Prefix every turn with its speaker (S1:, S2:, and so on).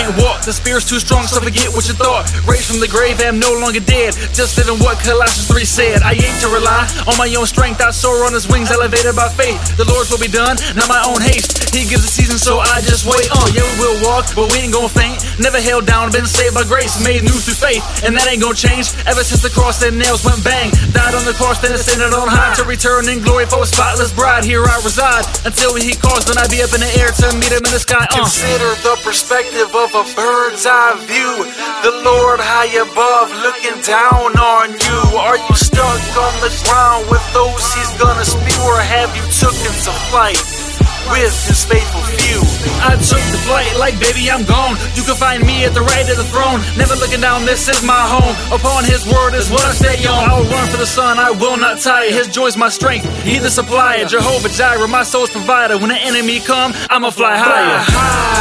S1: can't walk, the spirit's too strong, so forget what you thought. Raised from the grave, I am no longer dead, just living what Colossians 3 said. I ain't to rely on my own strength, I soar on his wings, elevated by faith. The Lord's will be done, not my own haste. He gives the season, so I just wait on. Yeah, we will walk, but we ain't gonna faint. Never held down, been saved by grace, made new through faith, and that ain't gonna change. Ever since the cross and nails went bang, died on the cross, then ascended on high to return in glory for a spotless bride. Here I reside until he calls, then I be up in the air to meet him in the sky.
S2: Consider the perspective of a bird's eye view. The Lord high above, looking down on you. Are you stuck on the ground with those he's gonna spew, or have you took him to flight with his faithful few?
S1: I took the flight, like baby I'm gone. You can find me at the right of the throne, never looking down, this is my home. Upon his word is what I stay on. I'll run for the sun, I will not tire. His joy's my strength, he the supplier. Jehovah Jireh, my soul's provider. When the enemy come, I'ma fly higher.